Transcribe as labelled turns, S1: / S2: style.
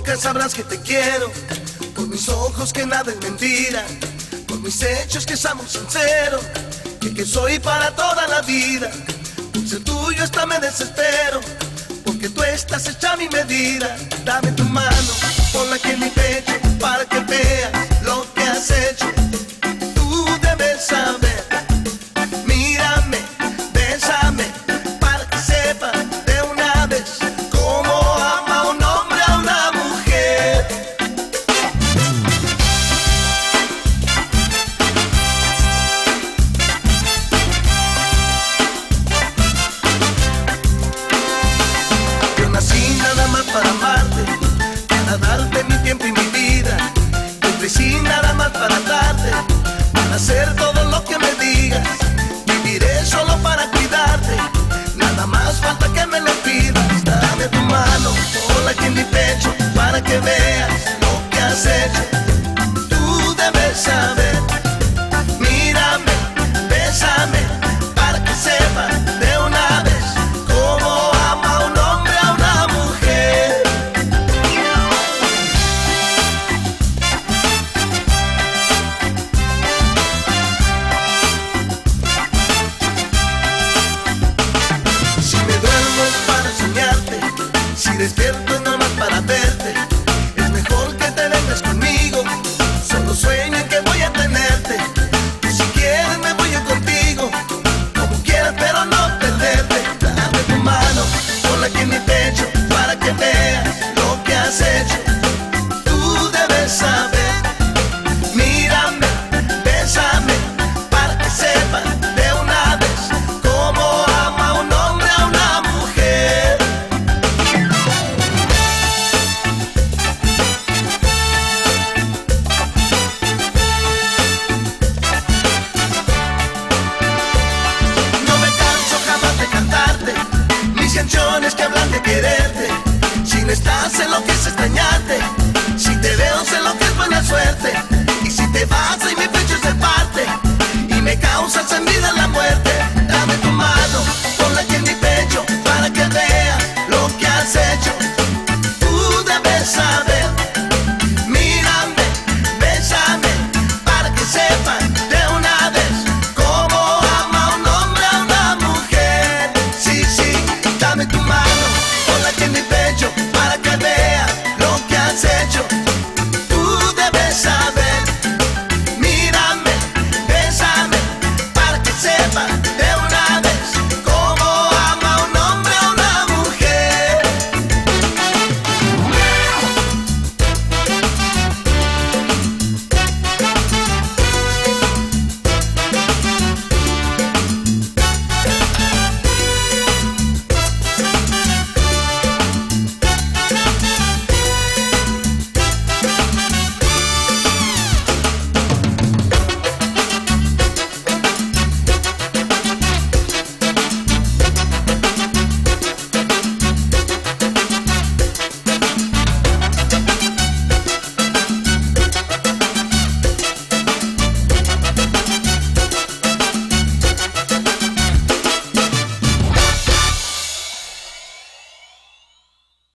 S1: boca sabrás que te quiero, por mis ojos que nada es mentira, por mis hechos que somos sinceros, que soy para toda la vida. Por ser tuyo hasta me desespero, porque tú estás hecha a mi medida. Dame tu mano, ponla aquí en mi pecho, para que veas lo que has hecho. Tú debes saber, mírame, bésame, para que sepa de una vez cómo ama un hombre a una mujer. Yo nací nada más para amarte, para darte mi tiempo y mi vida. Yo crecí nada más para darte, para hacer todo lo que me digas. Viviré solo para cuidarte, nada más falta que me lo pidas. Dame tu mano, ponla aquí en mi pecho, para que veas lo que has hecho. Tú debes saber, mírame, bésame, para que sepa de una vez cómo ama un hombre a una mujer. Si me duermo es para soñarte, si despierto es nomás para verte. Es mejor que te vengas conmigo, solo sueño en que voy a tenerte. Y si quieres me voy yo contigo, como quieras pero no perderte. Dame tu mano, ponla aquí en mi pecho, para que veas lo que has hecho. Tú debes saber, mírame, bésame, para que sepa de una vez cómo ama un hombre a una mujer. No me canso jamás de cantarte mis canciones que hablan de quererte. Si no estás sé lo que es extrañarte, si te veo sé lo que es buena suerte.